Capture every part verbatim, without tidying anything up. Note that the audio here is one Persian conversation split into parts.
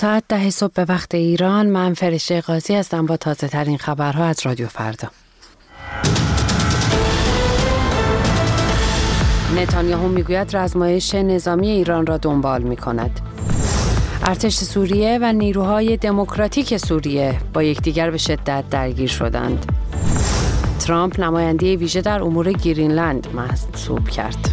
ساعت ده صبح به وقت ایران. من فرشته قاضی هستم با تازه ترین خبرها از رادیو فردا. نتانیاهو میگوید رزمایش نظامی ایران را دنبال می کند. ارتش سوریه و نیروهای دموکراتیک سوریه با یکدیگر به شدت درگیر شدند. ترامپ نماینده ویژه در امور گرینلند منصوب کرد.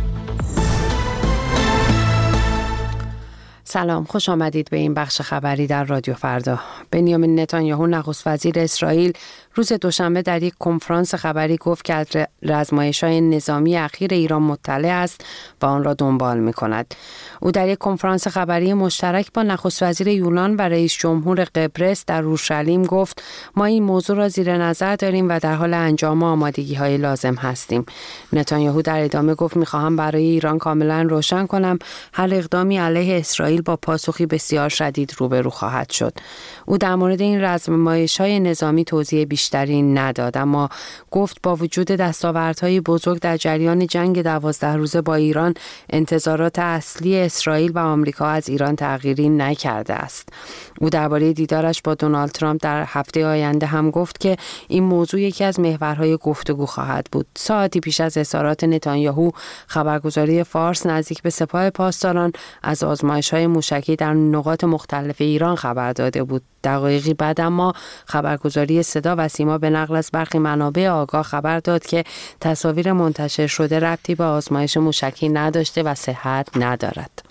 سلام، خوش آمدید به این بخش خبری در رادیو فردا. بنیامین نتانیاهو نخست وزیر اسرائیل روز دوشنبه در یک کنفرانس خبری گفت که از رزمایش‌های نظامی اخیر ایران مطلع است و آن را دنبال می‌کند. او در یک کنفرانس خبری مشترک با نخست وزیر یونان و رئیس جمهور قبرس در اورشلیم گفت ما این موضوع را زیر نظر داریم و در حال انجام آمادگی‌های لازم هستیم. نتانیاهو در ادامه گفت می‌خواهم برای ایران کاملا روشن کنم هر اقدامی علیه اسرائیل با پاسخی بسیار شدید روبرو خواهد شد. او در مورد این رزمایش‌های نظامی توضیح بیشتری نداد، اما گفت با وجود دستاوردهای بزرگ در جریان جنگ دوازده روزه با ایران، انتظارات اصلی اسرائیل و آمریکا از ایران تغییری نکرده است. او درباره دیدارش با دونالد ترامپ در هفته آینده هم گفت که این موضوع یکی از محورهای گفتگو خواهد بود. ساعتی پیش از اظهارات نتانیاهو، خبرگزاری فارس نزدیک به سپاه پاسداران از آزمایش‌های موشکی در نقاط مختلف ایران خبر داده بود. دقایقی بعد اما خبرگزاری صدا و سیما به نقل از برخی منابع آگاه خبر داد که تصاویر منتشر شده ربطی به آزمایش موشکی نداشته و صحت ندارد.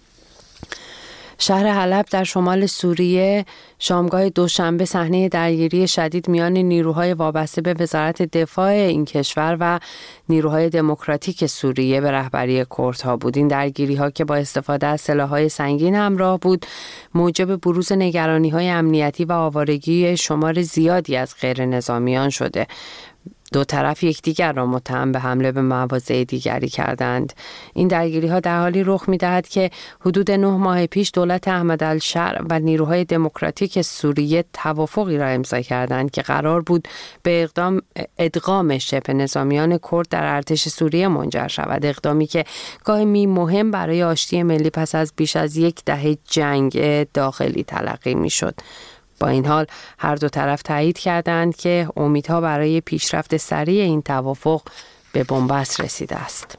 شهر حلب در شمال سوریه شامگاه دوشنبه صحنه درگیری شدید میان نیروهای وابسته به وزارت دفاع این کشور و نیروهای دموکراتیک سوریه به رهبری کردها بود. این درگیری‌ها که با استفاده از سلاح‌های سنگین همراه بود، موجب بروز نگرانی‌های امنیتی و آوارگی شمار زیادی از غیر نظامیان شده. دو طرف یکدیگر را متهم به حمله به مواضع دیگری کردند. این درگیری‌ها در حالی رخ می‌دهد که حدود نه ماه پیش دولت احمدالشرع و نیروهای دموکراتیک سوریه توافقی را امضا کردند که قرار بود به اقدام ادغام شبه نظامیان کرد در ارتش سوریه منجر شود، اقدامی که گاهی مهم برای آشتی ملی پس از بیش از یک دهه جنگ داخلی تلقی می‌شد. با این حال هر دو طرف تایید کردند که امیدها برای پیشرفت سریع این توافق به بنبست رسیده است.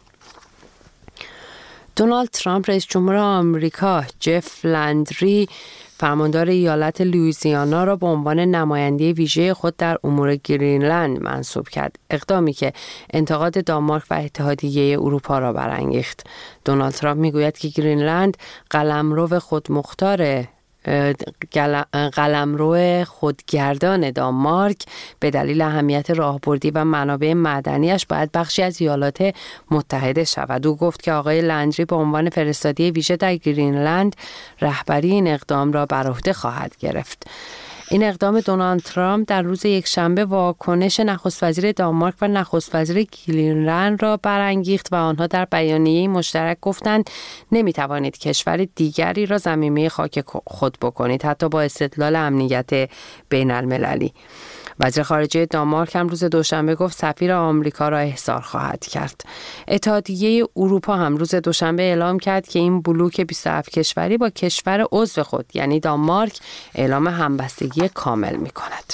دونالد ترامپ رئیس جمهور آمریکا جف لندری فرماندار ایالت لوئیزیانا را به عنوان نماینده ویژه خود در امور گرینلند منصوب کرد، اقدامی که انتقاد دانمارک و اتحادیه اروپا را برانگیخت. دونالد ترامپ میگوید که گرینلند قلمرو خودمختار قلمرو خودگردان دانمارک به دلیل اهمیت راهبردی و منابع معدنیش باید بخشی از ایالات متحده شود. او گفت که آقای لندری به عنوان فرستادی ویژه در گرینلند رهبری این اقدام را بر عهده خواهد گرفت. این اقدام دونالد ترامپ در روز یکشنبه واکنش نخست وزیر دانمارک و نخست وزیر گرینلند را برانگیخت و آنها در بیانیه مشترک گفتند نمیتوانید کشور دیگری را ضمیمه خاک خود بکنید، حتی با استدلال امنیت بین المللی. وزیر خارجه دانمارک هم روز دوشنبه گفت سفیر آمریکا را احضار خواهد کرد. اتحادیه اروپا هم روز دوشنبه اعلام کرد که این بلوک بیست و هفت کشوری با کشور عضو خود یعنی دانمارک اعلام همبستگی کامل می کند.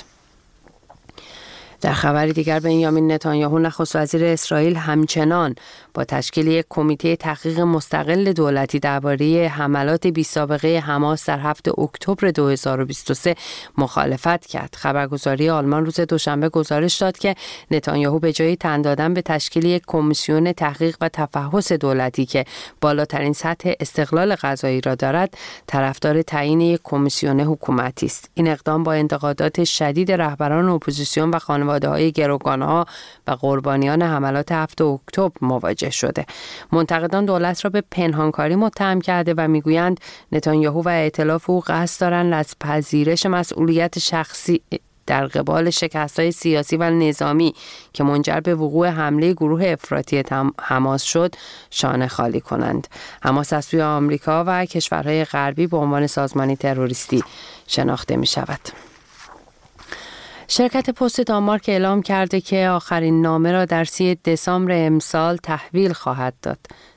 در خبری دیگر بنیامین نتانیاهو نخست وزیر اسرائیل همچنان با تشکیل یک کمیته تحقیق مستقل دولتی درباره حملات بی‌سابقه حماس در هفتم اکتبر دو هزار و بیست و سه مخالفت کرد. خبرگزاری آلمان روز دوشنبه گزارش داد که نتانیاهو به جای تن دادن به تشکیل یک کمیسیون تحقیق و تفحص دولتی که بالاترین سطح استقلال قضایی را دارد، طرفدار تعیین یک کمیسیون حکومتی است. این اقدام با انتقادات شدید رهبران اپوزیسیون و خانواده‌های گروگان‌ها و قربانیان حملات هفتم اکتبر مواجه شده. منتقدان دولت را به پنهانکاری متهم کرده و میگویند نتانیاهو و ائتلاف او قصد دارند از پذیرش مسئولیت شخصی در قبال شکست‌های سیاسی و نظامی که منجر به وقوع حمله گروه افراطی حماس شد شانه خالی کنند. حماس از سوی آمریکا و کشورهای غربی به عنوان سازمانی تروریستی شناخته می شود. شرکت پست دانمارک اعلام کرده که آخرین نامه را در سی دسامبر امسال تحویل خواهد داد.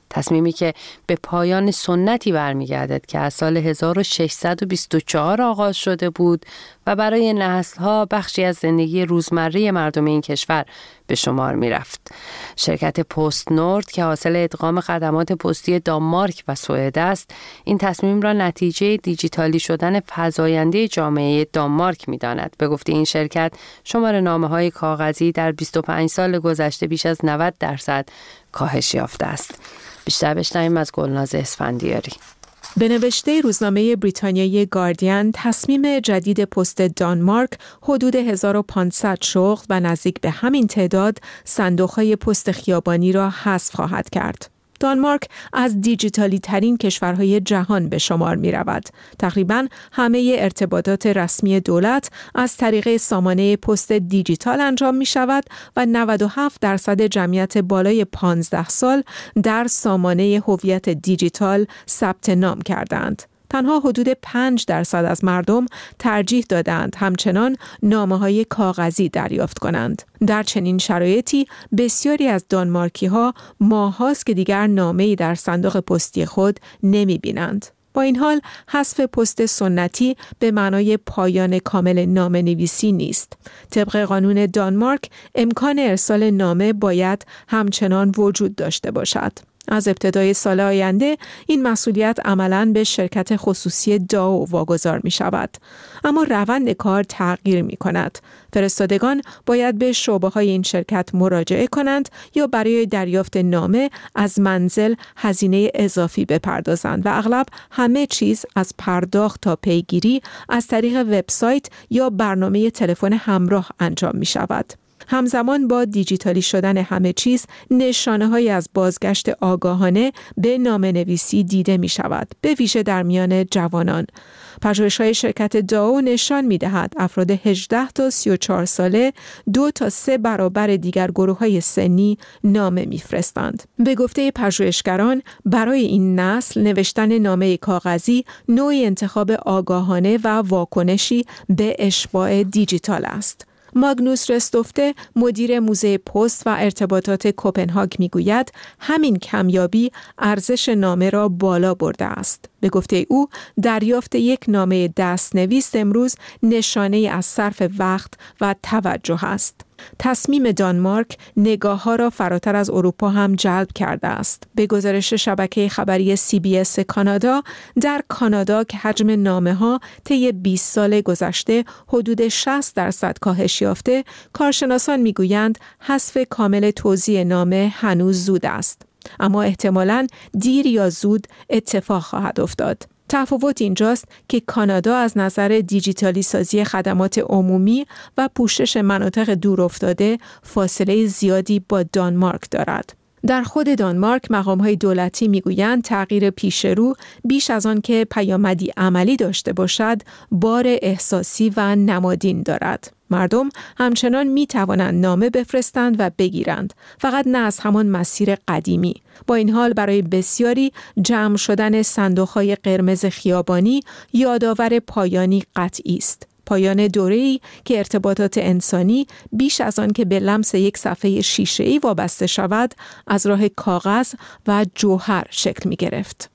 تصمیمی که به پایان سنتی برمیگردد که از سال هزار و ششصد و بیست و چهار آغاز شده بود و برای نسل‌ها بخشی از زندگی روزمره مردم این کشور به شمار می رفت. شرکت پست نورد که حاصل ادغام خدمات پستی دانمارک و سوئد است، این تصمیم را نتیجه دیجیتالی شدن فزاینده جامعه دانمارک می داند. به گفته این شرکت، شمار نامه‌های کاغذی در بیست و پنج سال گذشته بیش از نود درصد کاهش یافته است. بیشتر بشنویم از گلناز اسفندیاری. به نوشته روزنامه بریتانیایی گاردین، تصمیم جدید پست دانمارک حدود هزار و پانصد شغل و نزدیک به همین تعداد صندوق‌های پست خیابانی را حذف خواهد کرد. دانمارک از دیجیتالی ترین کشورهای جهان به شمار می رود. تقریباً همه ارتباطات رسمی دولت از طریق سامانه پست دیجیتال انجام می شود و نود و هفت درصد جمعیت بالای پانزده سال در سامانه هویت دیجیتال ثبت نام کردند. تنها حدود پنج درصد از مردم ترجیح دادند همچنان نامه‌های کاغذی دریافت کنند. در چنین شرایطی بسیاری از دانمارکی‌ها ماه‌هاست که دیگر نامه‌ای در صندوق پستی خود نمی‌بینند. با این حال حذف پست سنتی به معنای پایان کامل نامه‌نویسی نیست. طبق قانون دانمارک امکان ارسال نامه باید همچنان وجود داشته باشد. از ابتدای سال آینده این مسئولیت عملاً به شرکت خصوصی داو واگذار می شود. اما روند کار تغییر می کند. فرستادگان باید به شعبه‌های این شرکت مراجعه کنند یا برای دریافت نامه از منزل هزینه اضافی بپردازند و اغلب همه چیز از پرداخت تا پیگیری از طریق وبسایت یا برنامه تلفن همراه انجام می شود. همزمان با دیجیتالی شدن همه چیز، نشانه‌هایی از بازگشت آگاهانه به نامه‌نویسی دیده می شود، به ویژه در میان جوانان. پژوهش‌های شرکت داو نشان می‌دهد افراد هجده تا سی و چهار ساله دو تا سه برابر دیگر گروه‌های سنی نامه می‌فرستند. به گفته پژوهشگران، برای این نسل نوشتن نامه کاغذی نوعی انتخاب آگاهانه و واکنشی به اشباع دیجیتال است. ماگنوس رستوفته، مدیر موزه پست و ارتباطات کوپنهاگ میگوید همین کمیابی ارزش نامه را بالا برده است. به گفته او، دریافت یک نامه دست‌نویس امروز نشانه از صرف وقت و توجه است. تصمیم دانمارک نگاه‌ها را فراتر از اروپا هم جلب کرده است. به گزارش شبکه خبری سی بی اس کانادا، در کانادا که حجم نامه‌ها طی بیست سال گذشته حدود شصت درصد کاهش یافته، کارشناسان می‌گویند حذف کامل توزیع نامه هنوز زود است. اما احتمالاً دیر یا زود اتفاق خواهد افتاد. تفاوت اینجاست که کانادا از نظر دیجیتالی سازی خدمات عمومی و پوشش مناطق دورافتاده فاصله زیادی با دانمارک دارد. در خود دانمارک مقام‌های دولتی میگویند تغییر پیشرو بیش از آن که پیامدی عملی داشته باشد، بار احساسی و نمادین دارد. مردم همچنان می توانند نامه بفرستند و بگیرند، فقط نه از همان مسیر قدیمی. با این حال برای بسیاری جمع شدن صندوق‌های قرمز خیابانی یادآور پایانی قطعی است. پایان دوره‌ای که ارتباطات انسانی بیش از آن که به لمس یک صفحه شیشه‌ای وابسته شود، از راه کاغذ و جوهر شکل می گرفت.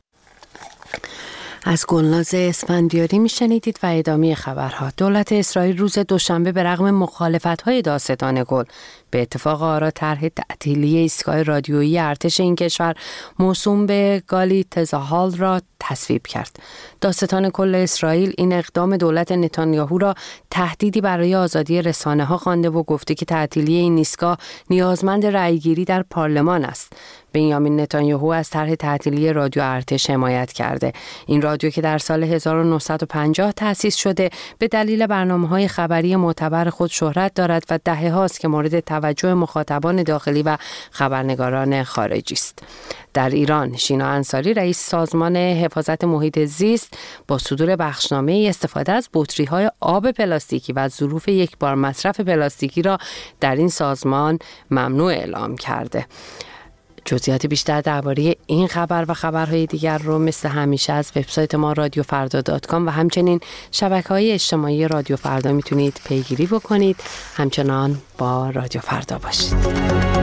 از گلناز اسفندیاری میشنیدید و ادامه خبرها. دولت اسرائیل روز دوشنبه به رغم مخالفت‌های دادستان کل به اتفاق آرا طرح تعطیلی ایستگاه رادیویی ارتش این کشور موسوم به گالی تزاهال را تصویب کرد. دادستان کل اسرائیل این اقدام دولت نتانیاهو را تهدیدی برای آزادی رسانه‌ها خوانده و گفته که تعطیلی این ایستگاه نیازمند رأیگیری در پارلمان است. بنیامین نتانیاهو از طرح تعطیلی رادیو ارتش حمایت کرده. این رادیو که در سال هزار و نهصد و پنجاه تأسیس شده، به دلیل برنامه‌های خبری معتبر خود شهرت دارد و دهه‌هاست که مورد توجه مخاطبان داخلی و خبرنگاران خارجی است. در ایران، شینا انصاری رئیس سازمان حفاظت محیط زیست با صدور بخشنامه استفاده از بطری‌های آب پلاستیکی و ظروف یک بار مصرف پلاستیکی را در این سازمان ممنوع اعلام کرده. جزئیات بیشتر درباره این خبر و خبرهای دیگر رو مثل همیشه از وبسایت ما رادیو فردا دات کام و همچنین شبکه‌های اجتماعی رادیو فردا میتونید پیگیری بکنید. همچنان با رادیو فردا باشید.